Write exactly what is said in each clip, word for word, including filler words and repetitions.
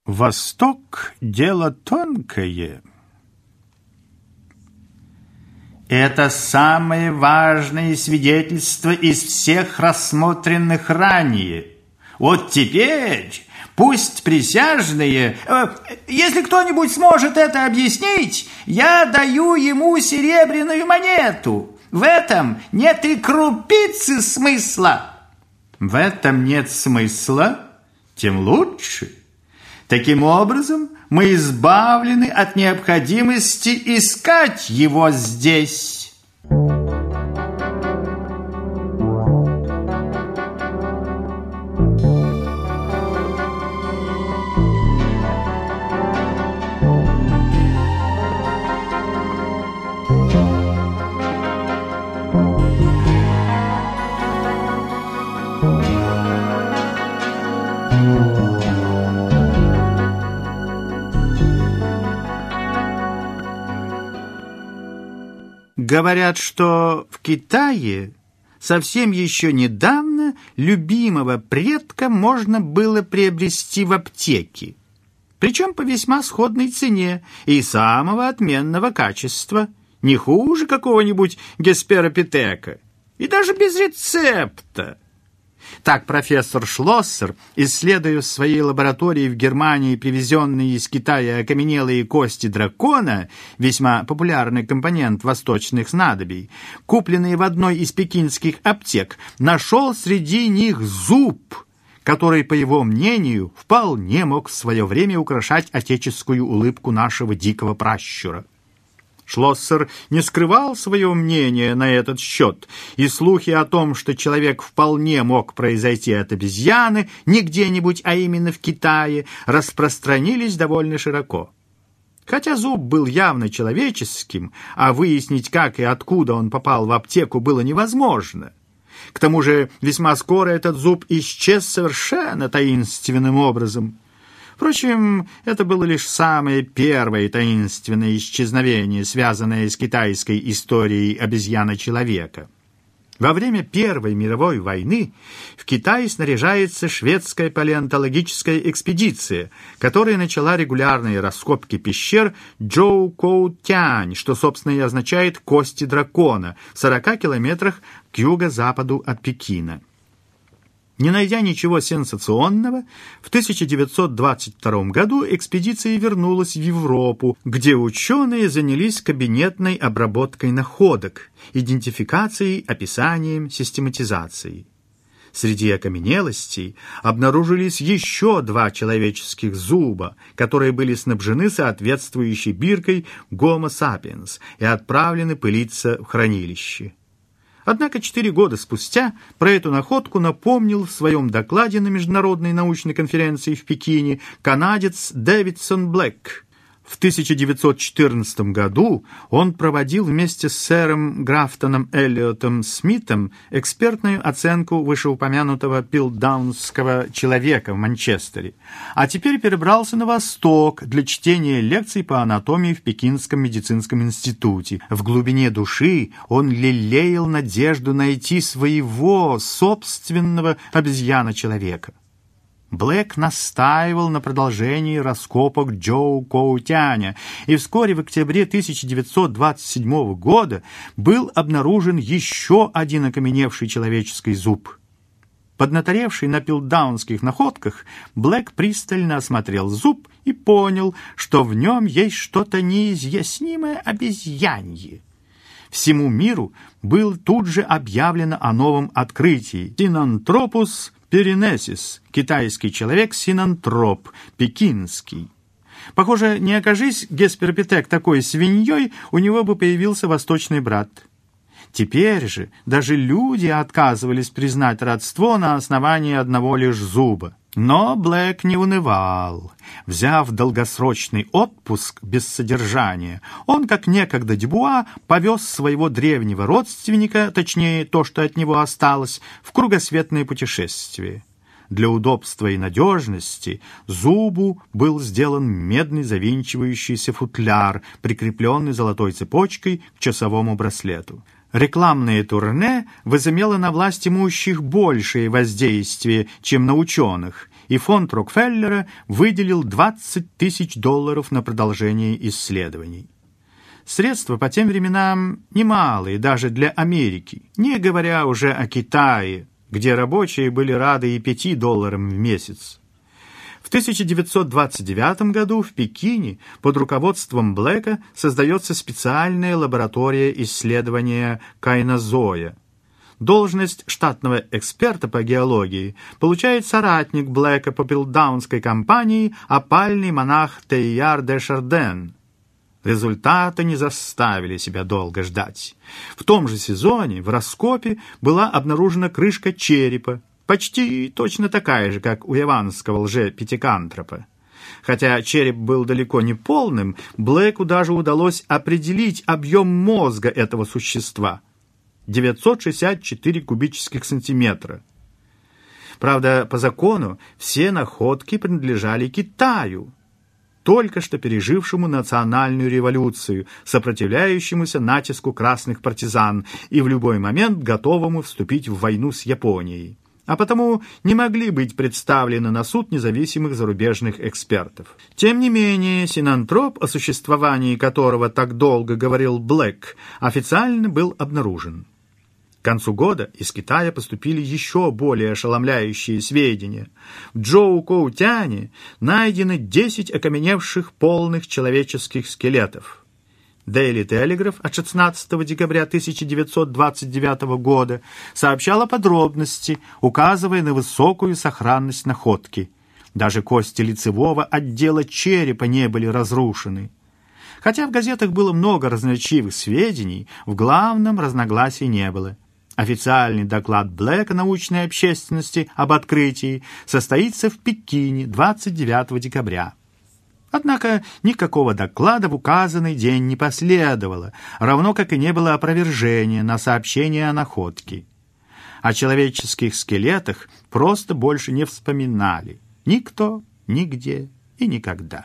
Восток — дело тонкое. Это самое важное свидетельство из всех рассмотренных ранее. Вот теперь пусть присяжные, э, если кто-нибудь сможет это объяснить, я даю ему серебряную монету. В этом нет и крупицы смысла. В этом нет смысла, тем лучше. Таким образом, мы избавлены от необходимости искать его здесь. Говорят, что в Китае совсем еще недавно любимого предка можно было приобрести в аптеке, причем по весьма сходной цене и самого отменного качества, не хуже какого-нибудь гесперопитека, и даже без рецепта. Так профессор Шлоссер, исследуя в своей лаборатории в Германии привезенные из Китая окаменелые кости дракона, весьма популярный компонент восточных снадобий, купленные в одной из пекинских аптек, нашел среди них зуб, который, по его мнению, вполне мог в свое время украшать отеческую улыбку нашего дикого пращура. Шлоссер не скрывал свое мнение на этот счет, и слухи о том, что человек вполне мог произойти от обезьяны не где-нибудь, а именно в Китае, распространились довольно широко. Хотя зуб был явно человеческим, а выяснить, как и откуда он попал в аптеку, было невозможно. К тому же весьма скоро этот зуб исчез совершенно таинственным образом. Впрочем, это было лишь самое первое таинственное исчезновение, связанное с китайской историей обезьяны-человека. Во время Первой мировой войны в Китай снаряжается шведская палеонтологическая экспедиция, которая начала регулярные раскопки пещер Джоукоутянь, что, собственно, и означает «кости дракона», в сорока километрах к юго-западу от Пекина. Не найдя ничего сенсационного, в тысяча девятьсот двадцать втором году экспедиция вернулась в Европу, где ученые занялись кабинетной обработкой находок, идентификацией, описанием, систематизацией. Среди окаменелостей обнаружились еще два человеческих зуба, которые были снабжены соответствующей биркой Homo sapiens и отправлены пылиться в хранилище. Однако четыре года спустя про эту находку напомнил в своем докладе на международной научной конференции в Пекине канадец Дэвидсон Блэк. В тысяча девятьсот четырнадцатом году он проводил вместе с сэром Графтоном Эллиотом Смитом экспертную оценку вышеупомянутого пилдаунского человека в Манчестере, а теперь перебрался на восток для чтения лекций по анатомии в Пекинском медицинском институте. В глубине души он лелеял надежду найти своего собственного обезьяна-человека. Блэк настаивал на продолжении раскопок Джоукоутяня, и вскоре в октябре тысяча девятьсот двадцать седьмого года был обнаружен еще один окаменевший человеческий зуб. Поднаторевший на пилдаунских находках, Блэк пристально осмотрел зуб и понял, что в нем есть что-то неизъяснимое обезьянье. Всему миру было тут же объявлено о новом открытии — Синантропус перенесис, китайский человек-синантроп, пекинский. Похоже, не окажись гесперопитек такой свиньей, у него бы появился восточный брат. Теперь же даже люди отказывались признать родство на основании одного лишь зуба. Но Блэк не унывал. Взяв долгосрочный отпуск без содержания, он, как некогда Дюбуа, повез своего древнего родственника, точнее, то, что от него осталось, в кругосветное путешествие. Для удобства и надежности зубу был сделан медный завинчивающийся футляр, прикрепленный золотой цепочкой к часовому браслету. Рекламное турне возымело на власть имущих большее воздействие, чем на ученых, и фонд Рокфеллера выделил двадцать тысяч долларов на продолжение исследований. Средства по тем временам немалые даже для Америки, не говоря уже о Китае, где рабочие были рады и пяти долларам в месяц. В тысяча девятьсот двадцать девятом году в Пекине под руководством Блэка создается специальная лаборатория исследования кайнозоя. Должность штатного эксперта по геологии получает соратник Блэка по пилдаунской компании, опальный монах Тейяр де Шарден. Результаты не заставили себя долго ждать. В том же сезоне в раскопе была обнаружена крышка черепа, почти точно такая же, как у яванского лже-пятикантропа. Хотя череп был далеко не полным, Блэку даже удалось определить объем мозга этого существа – девятьсот шестьдесят четыре кубических сантиметра. Правда, по закону все находки принадлежали Китаю, только что пережившему национальную революцию, сопротивляющемуся натиску красных партизан и в любой момент готовому вступить в войну с Японией, а потому не могли быть представлены на суд независимых зарубежных экспертов. Тем не менее, синантроп, о существовании которого так долго говорил Блэк, официально был обнаружен. К концу года из Китая поступили еще более ошеломляющие сведения. В Джоукоутяне найдены десять окаменевших полных человеческих скелетов. Daily Telegraph от шестнадцатого декабря тысяча девятьсот двадцать девятого года сообщала подробности, указывая на высокую сохранность находки. Даже кости лицевого отдела черепа не были разрушены. Хотя в газетах было много разноречивых сведений, в главном разногласий не было. Официальный доклад Блэка научной общественности об открытии состоится в Пекине двадцать девятого декабря. Однако никакого доклада в указанный день не последовало, равно как и не было опровержения на сообщение о находке. О человеческих скелетах просто больше не вспоминали. Никто, нигде и никогда.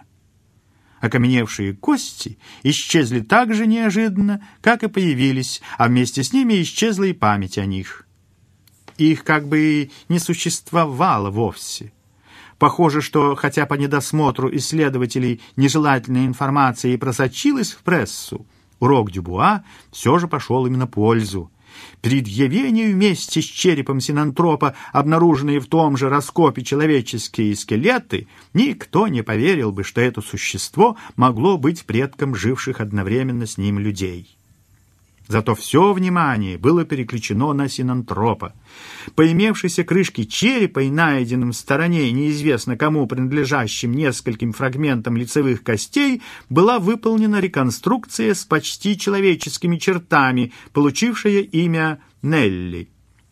Окаменевшие кости исчезли так же неожиданно, как и появились, а вместе с ними исчезла и память о них. Их как бы не существовало вовсе. Похоже, что, хотя по недосмотру исследователей нежелательная информация и просочилась в прессу, урок Дюбуа все же пошел им на пользу. Предъявению вместе с черепом синантропа, обнаруженные в том же раскопе человеческие скелеты, никто не поверил бы, что это существо могло быть предком живших одновременно с ним людей. Зато все внимание было переключено на синантропа. По имевшейся крышке черепа и найденным в стороне неизвестно кому принадлежащим нескольким фрагментам лицевых костей была выполнена реконструкция с почти человеческими чертами, получившая имя Нелли.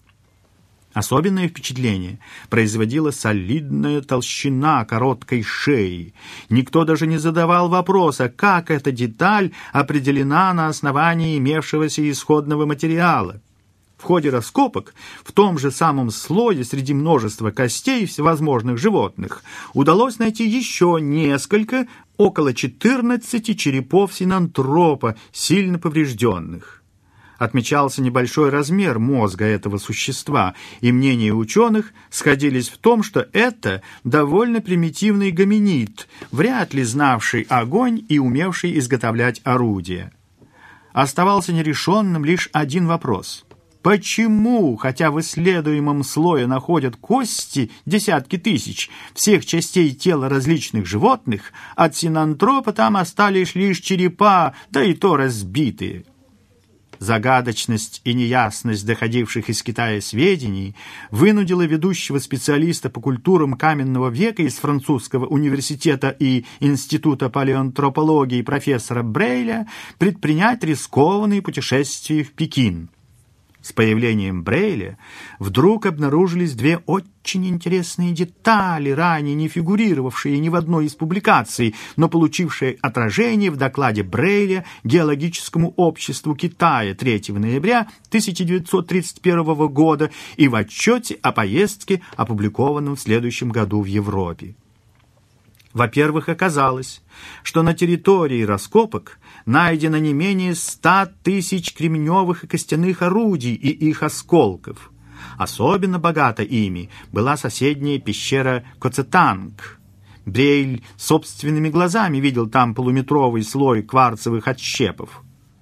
Особенное впечатление производила солидная толщина короткой шеи. Никто даже не задавал вопроса, как эта деталь определена на основании имевшегося исходного материала. В ходе раскопок в том же самом слое среди множества костей всевозможных животных удалось найти еще несколько, около четырнадцати черепов синантропа, сильно поврежденных. Отмечался небольшой размер мозга этого существа, и мнения ученых сходились в том, что это довольно примитивный гоминид, вряд ли знавший огонь и умевший изготовлять орудия. Оставался нерешенным лишь один вопрос. Почему, хотя в исследуемом слое находят кости десятки тысяч всех частей тела различных животных, от синантропа там остались лишь черепа, да и то разбитые? Загадочность и неясность доходивших из Китая сведений вынудила ведущего специалиста по культурам каменного века из французского университета и Института палеоантропологии профессора Брейля предпринять рискованные путешествия в Пекин. С появлением Брейля вдруг обнаружились две очень интересные детали, ранее не фигурировавшие ни в одной из публикаций, но получившие отражение в докладе Брейля Геологическому обществу Китая третьего ноября тысяча девятьсот тридцать первого года и в отчете о поездке, опубликованном в следующем году в Европе. Во-первых, оказалось, что на территории раскопок найдено не менее ста тысяч кремневых и костяных орудий и их осколков, Особенно богата ими была соседняя пещера Коцетанг. Брейль собственными глазами видел там полуметровый слой кварцевых отщепов.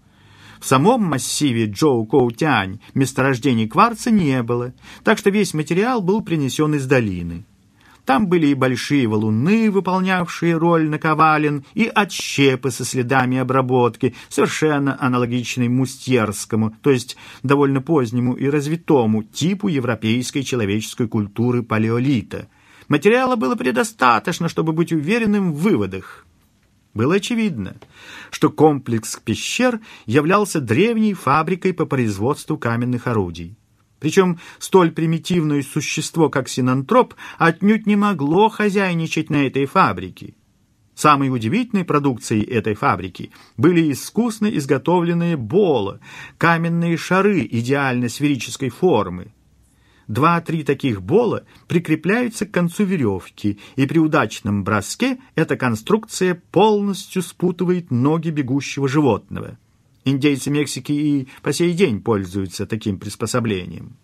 В самом массиве Джоу-Коу-Тянь месторождений кварца не было, так что весь материал был принесен из долины. Там были и большие валуны, выполнявшие роль наковален, и отщепы со следами обработки, совершенно аналогичной мустьерскому, то есть довольно позднему и развитому типу европейской человеческой культуры палеолита. Материала было предостаточно, чтобы быть уверенным в выводах. Было очевидно, что комплекс пещер являлся древней фабрикой по производству каменных орудий. Причем столь примитивное существо, как синантроп, отнюдь не могло хозяйничать на этой фабрике. Самой удивительной продукцией этой фабрики были искусно изготовленные бола, каменные шары идеально сферической формы. Два-три таких бола прикрепляются к концу веревки, и при удачном броске эта конструкция полностью спутывает ноги бегущего животного. Индейцы Мексики и по сей день пользуются таким приспособлением.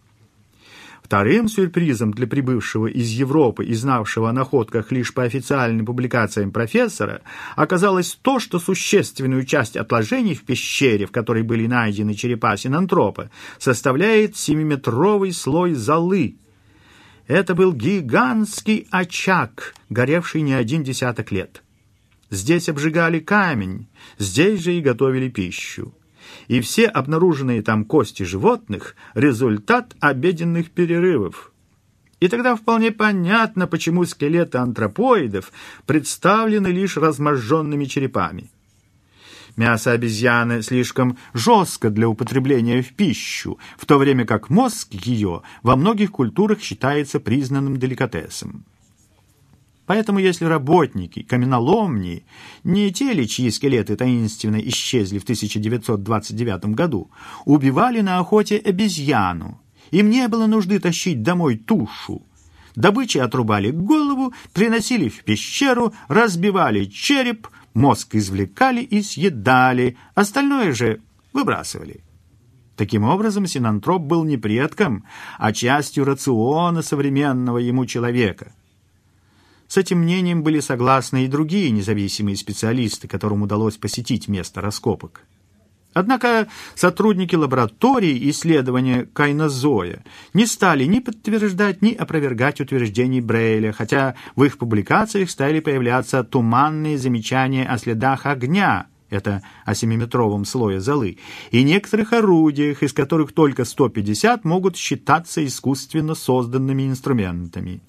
Вторым сюрпризом для прибывшего из Европы и знавшего о находках лишь по официальным публикациям профессора оказалось то, что существенную часть отложений в пещере, в которой были найдены черепа синантропа, составляет семиметровый слой золы. Это был гигантский очаг, горевший не один десяток лет. Здесь обжигали камень, здесь же и готовили пищу. И все обнаруженные там кости животных – результат обеденных перерывов. И тогда вполне понятно, почему скелеты антропоидов представлены лишь разможженными черепами. Мясо обезьяны слишком жестко для употребления в пищу, в то время как мозг ее во многих культурах считается признанным деликатесом. Поэтому если работники каменоломни, не те ли, чьи скелеты таинственно исчезли в тысяча девятьсот двадцать девятом году, убивали на охоте обезьяну, им не было нужды тащить домой тушу. Добыче отрубали голову, приносили в пещеру, разбивали череп, мозг извлекали и съедали, остальное же выбрасывали. Таким образом, синантроп был не предком, а частью рациона современного ему человека. С этим мнением были согласны и другие независимые специалисты, которым удалось посетить место раскопок. Однако сотрудники лаборатории исследования кайнозоя не стали ни подтверждать, ни опровергать утверждений Брейля, хотя в их публикациях стали появляться туманные замечания о следах огня, это о семиметровом слое золы, и некоторых орудиях, из которых только сто пятьдесят могут считаться искусственно созданными инструментами.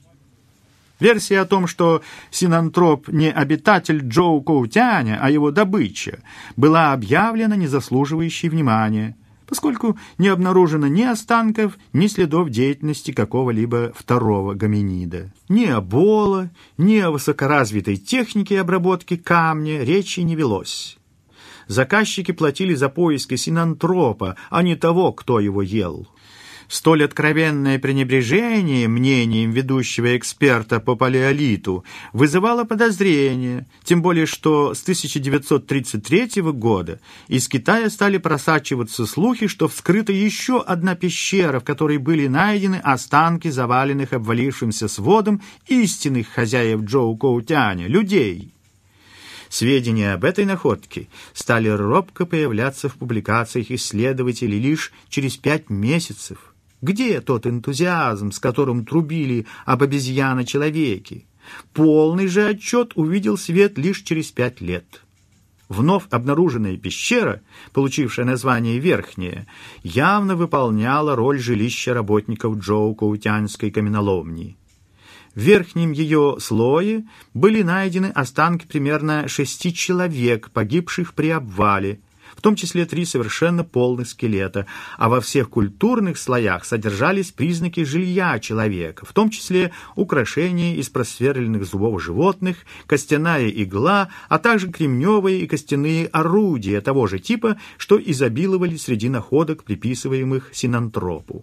Версия о том, что синантроп не обитатель Джоу-Коу-Тяня, а его добыча, была объявлена незаслуживающей внимания, поскольку не обнаружено ни останков, ни следов деятельности какого-либо второго гоминида. Ни о бола, ни о высокоразвитой технике обработки камня речи не велось. Заказчики платили за поиски синантропа, а не того, кто его ел. Столь откровенное пренебрежение мнением ведущего эксперта по палеолиту вызывало подозрения, тем более что с тысяча девятьсот тридцать третьего года из Китая стали просачиваться слухи, что вскрыта еще одна пещера, в которой были найдены останки заваленных обвалившимся сводом истинных хозяев Джоу-Коу-Тяня, людей. Сведения об этой находке стали робко появляться в публикациях исследователей лишь через пять месяцев. Где тот энтузиазм, с которым трубили об обезьяно-человеке? Полный же отчет увидел свет лишь через пять лет. Вновь обнаруженная пещера, получившая название Верхняя, явно выполняла роль жилища работников Джоу-Коутянской каменоломни. В верхнем ее слое были найдены останки примерно шести человек, погибших при обвале, в том числе три совершенно полных скелета, а во всех культурных слоях содержались признаки жилья человека, в том числе украшения из просверленных зубов животных, костяная игла, а также кремневые и костяные орудия того же типа, что изобиловали среди находок, приписываемых синантропу.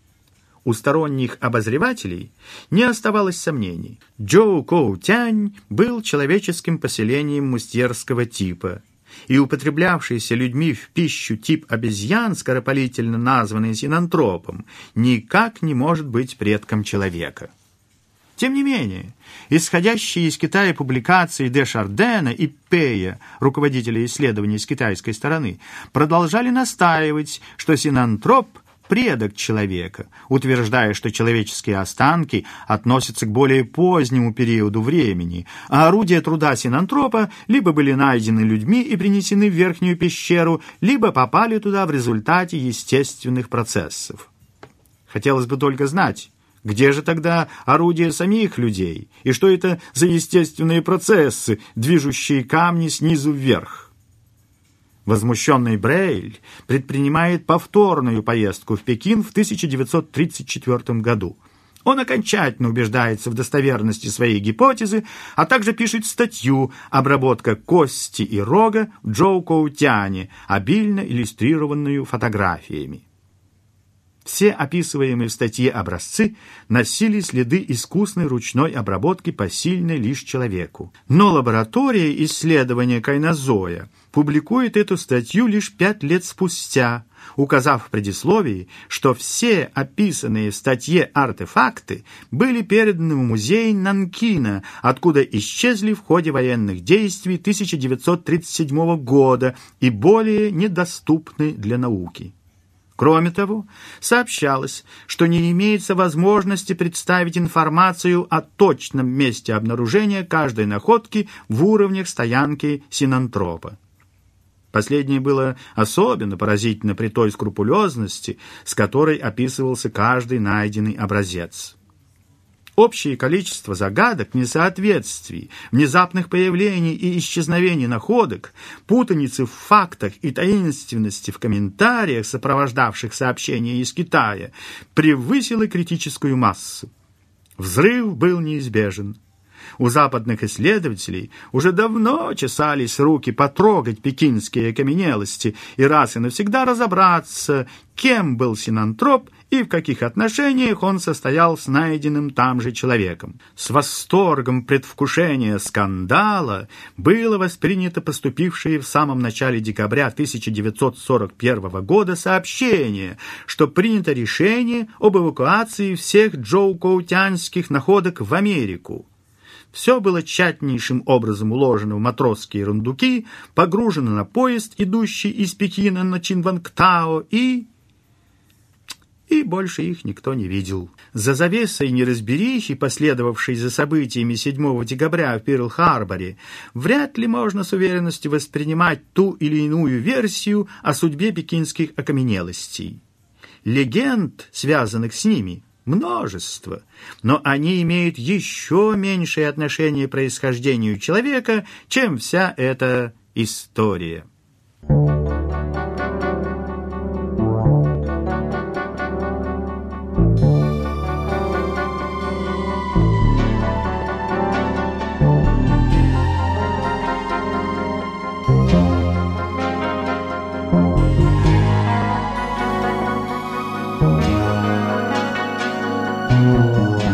У сторонних обозревателей не оставалось сомнений. Джоу-Коу-Тянь был человеческим поселением мустьерского типа. и употреблявшийся людьми в пищу тип обезьян, скоропалительно названный синантропом, никак не может быть предком человека. Тем не менее, исходящие из Китая публикации де Шардена и Пея, руководителя исследований с китайской стороны, продолжали настаивать, что синантроп – предок человека, утверждая, что человеческие останки относятся к более позднему периоду времени, а орудия труда синантропа либо были найдены людьми и принесены в верхнюю пещеру, либо попали туда в результате естественных процессов. Хотелось бы только знать, где же тогда орудия самих людей, и что это за естественные процессы, движущие камни снизу вверх? Возмущенный Брейль предпринимает повторную поездку в Пекин в тысяча девятьсот тридцать четвёртом году. Он окончательно убеждается в достоверности своей гипотезы, а также пишет статью «Обработка кости и рога в Джоукоутяне», обильно иллюстрированную фотографиями. Все описываемые в статье образцы носили следы искусной ручной обработки, посильной лишь человеку. Но лаборатория исследования кайнозоя публикует эту статью лишь пять лет спустя, указав в предисловии, что все описанные в статье артефакты были переданы в музей Нанкина, откуда исчезли в ходе военных действий тысяча девятьсот тридцать седьмого года и более недоступны для науки. Кроме того, сообщалось, что не имеется возможности представить информацию о точном месте обнаружения каждой находки в уровнях стоянки синантропа. Последнее было особенно поразительно при той скрупулезности, с которой описывался каждый найденный образец. Общее количество загадок, несоответствий, внезапных появлений и исчезновений находок, путаницы в фактах и таинственности в комментариях, сопровождавших сообщения из Китая, превысило критическую массу. Взрыв был неизбежен. У западных исследователей уже давно чесались руки потрогать пекинские окаменелости и раз и навсегда разобраться, кем был синантроп и в каких отношениях он состоял с найденным там же человеком. С восторгом предвкушения скандала было воспринято поступившее в самом начале декабря тысяча девятьсот сорок первого года сообщение, что принято решение об эвакуации всех джоукоутянских находок в Америку. Все было тщательнейшим образом уложено в матросские рундуки, погружено на поезд, идущий из Пекина на Чинвангтао, и... и больше их никто не видел. За завесой неразберихи, последовавшей за событиями седьмого декабря в Перл-Харборе, вряд ли можно с уверенностью воспринимать ту или иную версию о судьбе пекинских окаменелостей. Легенд, связанных с ними, множество, но они имеют еще меньшее отношение к происхождению человека, чем вся эта история. Oh